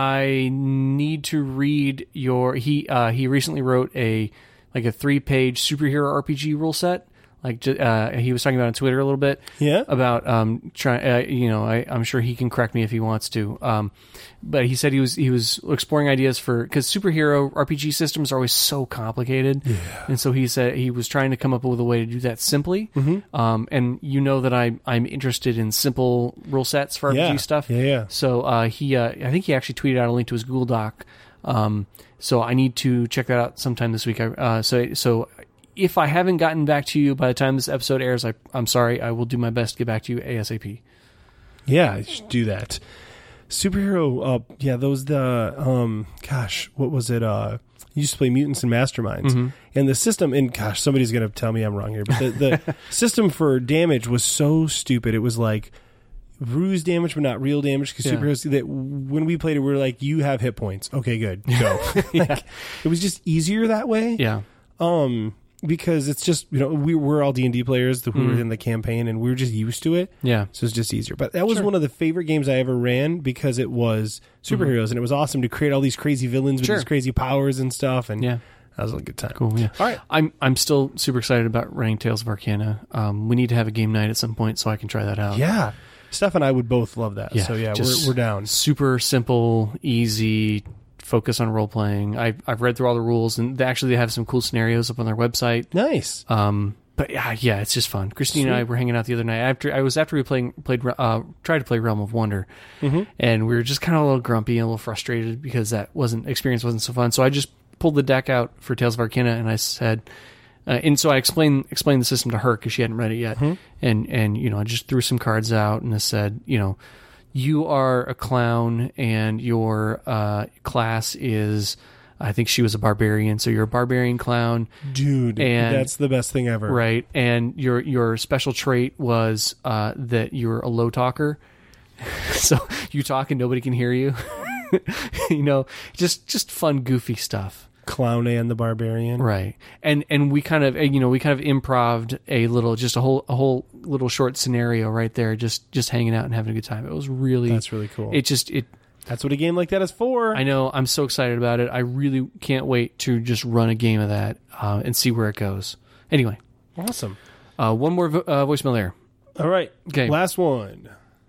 I need to read your. He uh, he recently wrote a like a three page superhero R P G rule set. Like ju- uh, he was talking about on Twitter a little bit. Yeah? About um trying. Uh, you know, I, I'm sure he can correct me if he wants to. Um, but he said he was he was exploring ideas for because superhero R P G systems are always so complicated. Yeah. And so he said he was trying to come up with a way to do that simply. Mm-hmm. Um, and you know that I I'm interested in simple rule sets for R P G Yeah. stuff. Yeah, yeah. So uh, he uh, I think he actually tweeted out a link to his Google Doc. Um, so I need to check that out sometime this week. I, uh, so so. If I haven't gotten back to you by the time this episode airs, I, I'm sorry. I will do my best to get back to you ASAP. Yeah, you should do that. Superhero, uh, yeah, those, the, um, gosh, what was it? Uh, you used to play Mutants and Masterminds. Mm-hmm. And the system, and gosh, somebody's going to tell me I'm wrong here, but the, the system for damage was so stupid. It was like bruise damage, but not real damage. Because Yeah. superheroes, that when we played it, we were like, you have hit points. Okay, good. Go. Yeah. Like, it was just easier that way. Yeah. Um, because it's just, you know, we we're all D and D players who were in the campaign, and we were just used to it. Yeah. So it's just easier. But that was Sure. one of the favorite games I ever ran because it was superheroes, and it was awesome to create all these crazy villains with Sure. these crazy powers and stuff. And Yeah. that was a good time. Cool. Yeah. All right. I'm I'm still super excited about running Tales of Arcana. Um, we need to have a game night at some point so I can try that out. Yeah. Steph and I would both love that. Yeah, So yeah, just we're, we're down. Super simple, easy. Focus on role playing. I've I've read through all the rules, and they actually they have some cool scenarios up on their website. Nice. Um, but yeah, yeah, it's just fun. Christine and I were hanging out the other night after I was after we playing played uh tried to play Realm of Wonder, Mm-hmm. and we were just kind of a little grumpy and a little frustrated because that wasn't experience wasn't so fun. So I just pulled the deck out for Tales of Arcana, and I said, uh, and so I explained explained the system to her because she hadn't read it yet, Mm-hmm. and and you know I just threw some cards out and I said, you know, you are a clown and your uh, class is, I think she was a barbarian, so you're a barbarian clown. Dude, And- that's the best thing ever. Right, and your your special trait was uh, that you're a low talker, so you talk and nobody can hear you. You know, just just fun, goofy stuff. Clown and the Barbarian. Right, and and we kind of you know we kind of improv'd a little, just a whole a whole little short scenario right there, just just hanging out and having a good time. It was really That's really cool. It just it. That's what a game like that is for. I know. I'm so excited about it. I really can't wait to just run a game of that uh, and see where it goes. Anyway, Awesome. uh, one more vo- uh, voicemail there. All right. Okay. Last one.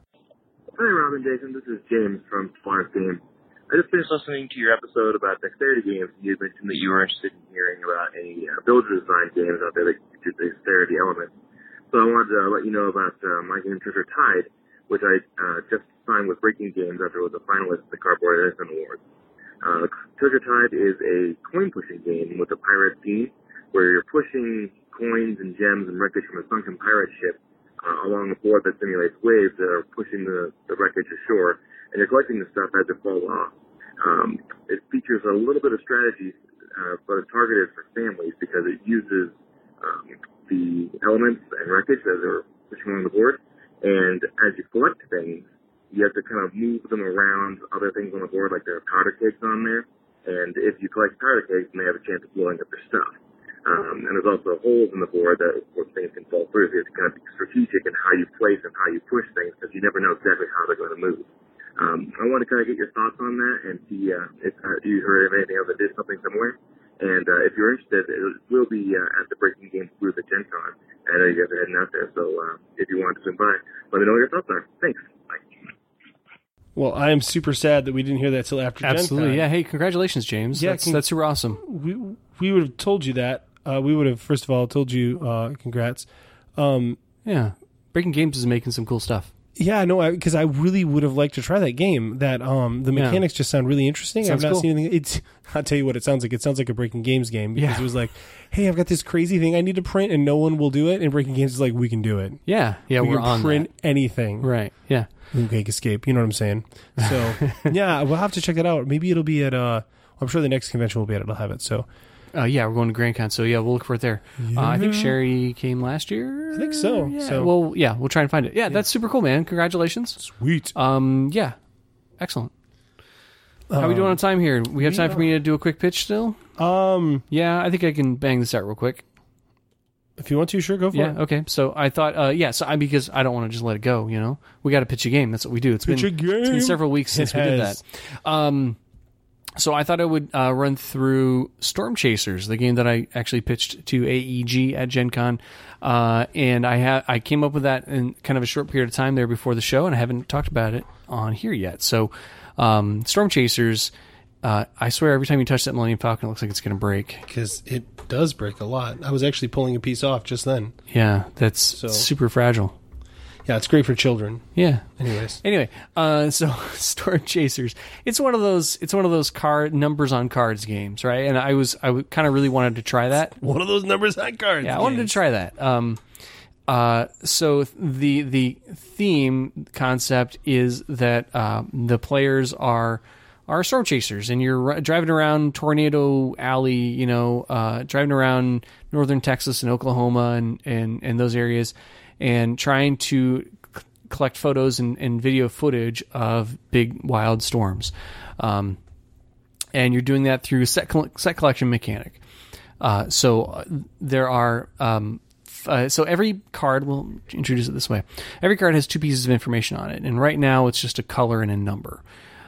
Hi, Robin, Jason. This is James from Florence Game. I just finished listening to your episode about dexterity games. You mentioned that you were interested in hearing about any uh, builder design games out there that do dexterity elements. So I wanted to let you know about uh, my game Treasure Tide, which I uh, just signed with Breaking Games after it was a finalist at the Cardboard Edison Awards. Uh, Treasure Tide is a coin-pushing game with a pirate theme where you're pushing coins and gems and wreckage from a sunken pirate ship uh, along a board that simulates waves that are pushing the, the wreckage ashore, and you're collecting the stuff as it falls off. Um, it features a little bit of strategy, uh, but it's targeted for families because it uses um, the elements and wreckage as they're pushing along the board. And as you collect things, you have to kind of move them around other things on the board, like there are powder kegs on there. And if you collect powder kegs, then they have a chance of blowing up their stuff. Um, and there's also holes in the board that where things can fall through. So you have to kind of be strategic in how you place and how you push things because you never know exactly how they're going to move. Um, I want to kind of get your thoughts on that and see uh, if uh, you heard of anything else that did something similar. And uh, if you're interested, it will be uh, at the Breaking Games booth at Gen Con. I know you guys are heading out there, so uh, if you want to swing by, let me know what your thoughts are. Thanks. Bye. Well, I am super sad that we didn't hear that till after Gen Absolutely, Con. yeah. Hey, congratulations, James. Yeah, that's con- that's super awesome. We we would have told you that. Uh, we would have first of all told you uh, congrats. Um, Yeah, Breaking Games is making some cool stuff. yeah, no, because I, I really would have liked to try that game. That um, the Yeah. mechanics just sound really interesting. Sounds I've not cool. seen anything. It's I'll tell you what it sounds like. It sounds like a Breaking Games game because Yeah. it was like, hey, I've got this crazy thing I need to print and no one will do it. And Breaking Games is like, we can do it. Yeah, yeah, we we're can on print anything. that. Right. Yeah. Mooncake Escape. You know what I'm saying? So yeah, we'll have to check that out. Maybe it'll be at uh, I'm sure the next convention will be able to have it. So, Uh, yeah, we're going to Grand Con, so yeah, we'll look for it there. Uh, I think Sherry came last year. I think so. Yeah, So- well, yeah, we'll try and find it. Yeah, that's super cool, man. Congratulations. Sweet. Um, yeah, excellent. How are we doing on time here? We have time for me to do a quick pitch still? Um, Yeah, I think I can bang this out real quick. if you want to, sure, go for Yeah, it. okay. So I thought, uh, yeah, so I, because I don't want to just let it go, you know? We got to pitch a game. That's what we do. It's Pitch been, a game. It's been several weeks since It we did has. that. Um, so I thought I would uh, run through Storm Chasers, the game that I actually pitched to A E G at Gen Con. Uh, and I ha- I came up with that in kind of a short period of time there before the show, and I haven't talked about it on here yet. So um, Storm Chasers, uh, I swear every time you touch that Millennium Falcon, it looks like it's going to break. Because it does break a lot. I was actually pulling a piece off just then. Yeah, that's So- super fragile. Yeah, it's great for children. Yeah. Anyways. Anyway, uh, so Storm Chasers, it's one of those, it's one of those card numbers on cards games, right? And I was, I kind of really wanted to try that. One of those numbers on cards. Yeah, I wanted to try that. Um, uh, so the the theme concept is that uh, the players are are storm chasers, and you're ri- driving around Tornado Alley, you know, uh, driving around northern Texas and Oklahoma and and, and those areas, and trying to c- collect photos and, and video footage of big wild storms. Um, and you're doing that through set col- set collection mechanic. Uh, so uh, there are um, f- uh, so every card, we'll introduce it this way. Every card has two pieces of information on it, and right now it's just a color and a number.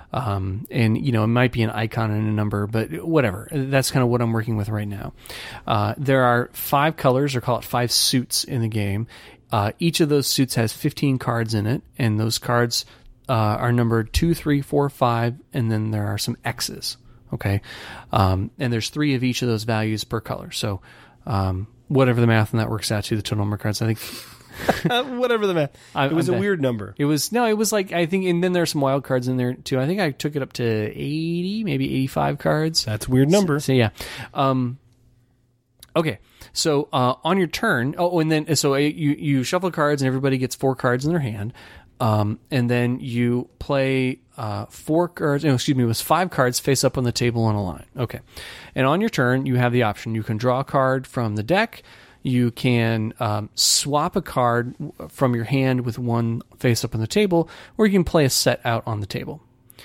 Um, and you know, it might be an icon and a number, but whatever. That's kind of what I'm working with right now. Uh, there are five colors, or call it five suits in the game. Uh, each of those suits has fifteen cards in it, and those cards uh, are numbered two, three, four, five, and then there are some X's. Okay, um, and there's three of each of those values per color. So, um, whatever the math on that works out to, the total number of cards. I think Whatever the math. I- It was I'm a back. weird number. it was no, it was like I think, and then there's some wild cards in there too. I think I took it up to eighty, maybe eighty-five cards. That's a weird number. So yeah. Um, okay. So uh, on your turn, oh, and then so you you shuffle cards, and everybody gets four cards in their hand, um, and then you play uh, four cards. No, excuse me, it was five cards face up on the table on a line. Okay, and on your turn, you have the option. You can draw a card from the deck. You can um, swap a card from your hand with one face up on the table, or you can play a set out on the table.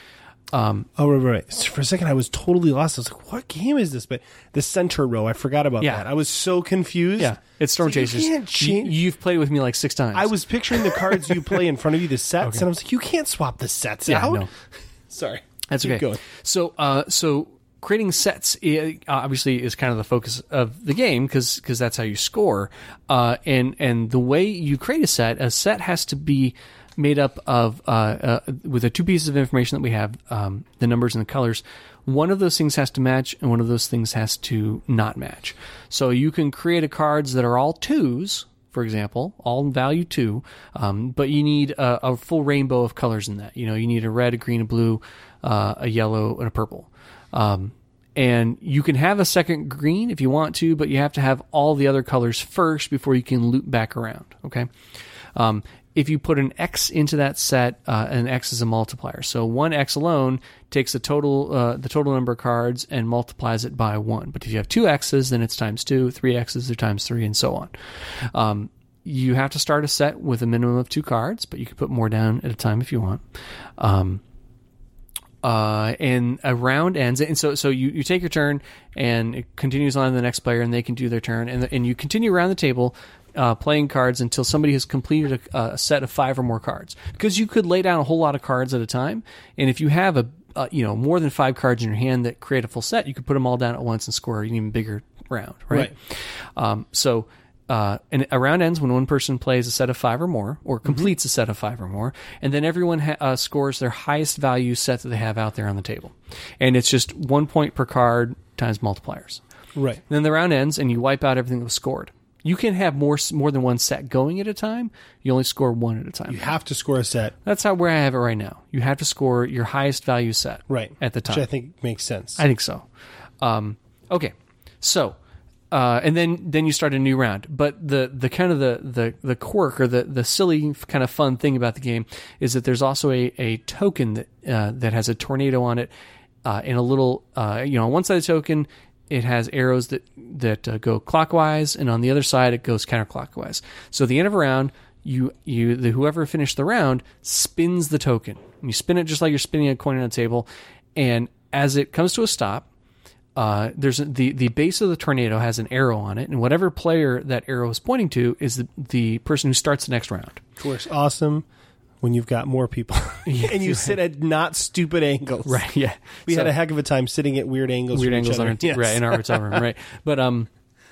Oh, right, right, right. So for a second, I was totally lost. I was like, what game is this? But the center row, I forgot about Yeah. that. I was so confused. Yeah, it's Storm So you Chasers. can't change- You, you've played with me like six times. I was picturing the cards you play in front of you, the sets, Okay. and I was like, you can't swap the sets Yeah, out. no. Sorry. That's Keep okay. going. So, uh, so creating sets uh, obviously is kind of the focus of the game because that's how you score. Uh, and and the way you create a set, a set has to be made up of uh, uh, with the two pieces of information that we have, um, the numbers and the colors. One of those things has to match, and one of those things has to not match. So you can create a cards that are all twos, for example, all in value two, um, but you need a, a full rainbow of colors in that. You know, you need a red, a green, a blue, uh, a yellow, and a purple. Um, and you can have a second green if you want to, but you have to have all the other colors first before you can loop back around. Okay. Um, if you put an X into that set, uh, an X is a multiplier. So one X alone takes the total, uh, the total number of cards and multiplies it by one. But if you have two X's, then it's times two, three X's are times three, and so on. Um, you have to start a set with a minimum of two cards, but you can put more down at a time if you want. Um, Uh, and a round ends, and so so you, you take your turn, and it continues on to the next player, and they can do their turn, and and you continue around the table, uh, playing cards until somebody has completed a, a set of five or more cards. Because you could lay down a whole lot of cards at a time, and if you have a uh, you know more than five cards in your hand that create a full set, you could put them all down at once and score an even bigger round, right? Right. Um, so. Uh, and a round ends when one person plays a set of five or more, or completes a set of five or more, and then everyone ha- uh, scores their highest value set that they have out there on the table. And it's just one point per card times multipliers. Right. And then the round ends, and you wipe out everything that was scored. You can have more s- more than one set going at a time. You only score one at a time. You have to score a set. That's how where I have it right now. You have to score your highest value set Right. at the time. Which I think makes sense. I think so. Um, okay, so uh, and then then you start a new round. But the the kind of the the, the quirk or the, the silly kind of fun thing about the game is that there's also a, a token that uh, that has a tornado on it, uh, in a little, uh, you know, on one side of the token, it has arrows that that uh, go clockwise, and on the other side, it goes counterclockwise. So at the end of a round, you you the whoever finished the round spins the token. You spin it just like you're spinning a coin on a table, and as it comes to a stop, uh, there's a, the the base of the tornado has an arrow on it, and whatever player that arrow is pointing to is the, the person who starts the next round. Of course, awesome when you've got more people Yeah, and you sit at not stupid angles. Right? Yeah, We So- had a heck of a time sitting at weird angles. weird from each angles on other. our t- Yes. right in our hotel room, right? But um,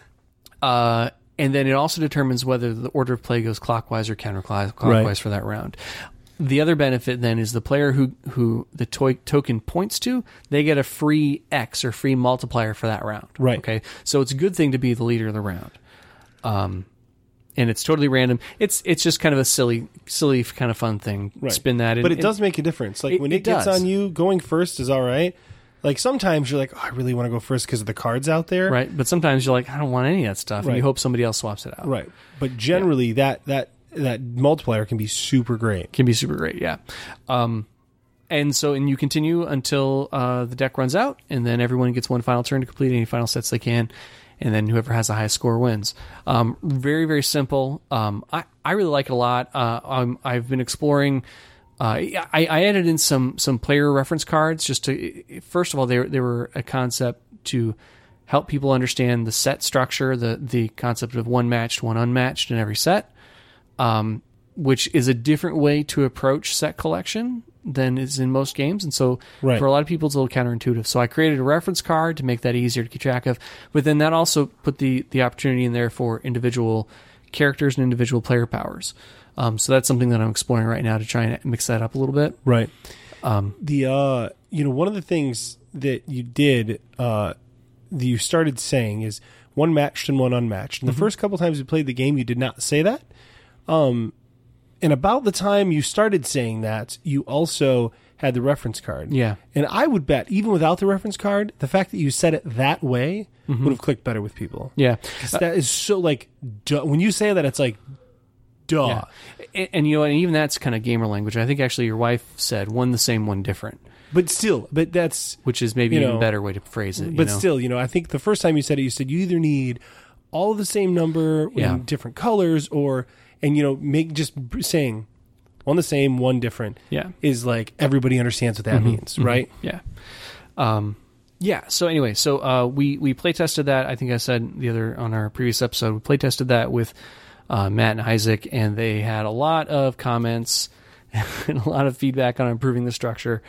uh, and then it also determines whether the order of play goes clockwise or counterclockwise Right. for that round. The other benefit then is the player who who the toy, token points to, they get a free X or free multiplier for that round. Right. Okay, so it's a good thing to be the leader of the round. Um, and it's totally random. It's it's just kind of a silly, silly kind of fun thing. Right. Spin that, in, But it does make a difference. Like It- when it it, gets does. on you, going first is all right. Like sometimes you're like, oh, I really want to go first because of the cards out there. right. But sometimes you're like, I don't want any of that stuff, and Right. you hope somebody else swaps it out. Right. But generally, that that that multiplier can be super great. Can be super great, yeah. Um, and so, and you continue until uh, the deck runs out, and then everyone gets one final turn to complete any final sets they can, and then whoever has the highest score wins. Um, very, very simple. Um, I, I really like it a lot. Uh, I'm, I've been exploring. Uh, I, I added in some some player reference cards just to. First of all, they were, they were a concept to help people understand the set structure, the the concept of one matched, one unmatched in every set. Um, which is a different way to approach set collection than is in most games. And so Right. for a lot of people, it's a little counterintuitive. So I created a reference card to make that easier to keep track of. But then that also put the, the opportunity in there for individual characters and individual player powers. Um, so that's something that I'm exploring right now to try and mix that up a little bit. Right. Um, the uh, you know, one of the things that you did, uh, that you started saying is one matched and one unmatched. And the first couple times you played the game, you did not say that. Um, and about the time you started saying that, you also had the reference card. Yeah. And I would bet, even without the reference card, the fact that you said it that way would have clicked better with people. Yeah. 'Cause that is so like, duh. When you say that, it's like, duh. Yeah. And, and you know, and even that's kind of gamer language. I think actually your wife said one the same, one different, But still, but that's, which is maybe You even know, a better way to phrase it. you but know? still, you know, I think the first time you said it, you said you either need all of the same number Yeah. in different colors, or and you know, make just b- saying one the same, one different. Yeah. is like everybody understands what that means, right? Yeah. Um, yeah. So anyway, so uh, we we play tested that. I think I said the other on our previous episode, we play tested that with uh, Matt and Isaac, and they had a lot of comments and a lot of feedback on improving the structure.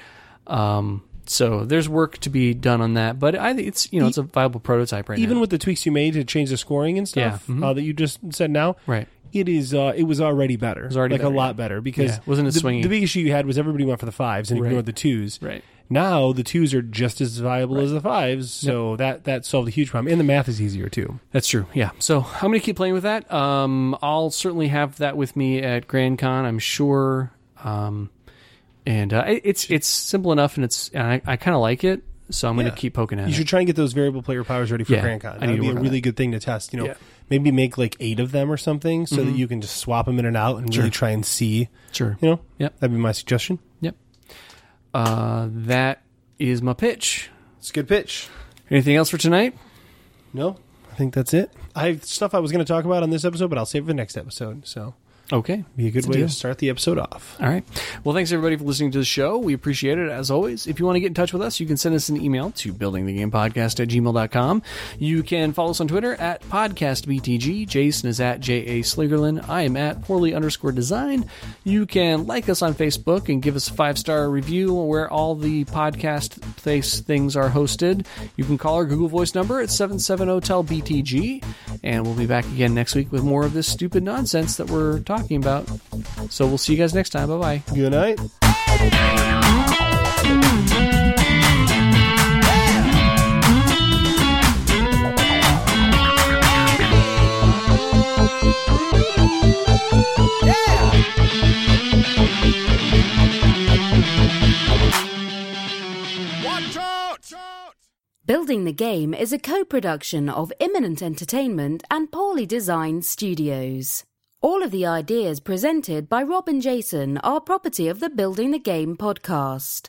Um, so there's work to be done on that, but I think it's you know it's a viable prototype right Even now. with the tweaks you made to change the scoring and stuff Yeah. Mhm. uh, that you just said now, Right. It is. Uh, it was already better. It was already like better, a lot yeah. better because Yeah, wasn't as the, swingy. the big issue you had was everybody went for the fives and Right. ignored the twos. Right. Now the twos are just as viable as the fives, so that that solved a huge problem, and the math is easier too. That's true. Yeah. So I'm going to keep playing with that. Um, I'll certainly have that with me at Grand Con, I'm sure. Um, and uh, it- it's it's simple enough, and it's and I, I kind of like it. So I'm going Yeah. to keep poking at You it. should try and get those variable player powers ready for Yeah, Grand Con. I That need would to be a work on really that. good thing to test. You know, Yeah. maybe make like eight of them or something, so that you can just swap them in and out and really try and see. Sure. You know, Yep. that'd be my suggestion. Yep. Uh, that is my pitch. It's a good pitch. Anything else for tonight? No, I think that's it. I have stuff I was going to talk about on this episode, but I'll save it for the next episode. So Okay. be a good That's a way deal. to start the episode off. All right. Well, thanks everybody for listening to the show. We appreciate it as always. If you want to get in touch with us, you can send us an email to buildingthegamepodcast at gmail dot com. You can follow us on Twitter at podcastbtg. Jason is at J A Sligerland. I am at poorly underscore design. You can like us on Facebook and give us a five-star review where all the podcast place things are hosted. You can call our Google Voice number at seven seven zero T E L B T G. And we'll be back again next week with more of this stupid nonsense that we're talking about. So we'll see you guys next time. Bye-bye. Good night. Building the Game is a co-production of Imminent Entertainment and Poorly Designed Studios. All of the ideas presented by Rob and Jason are property of the Building the Game podcast.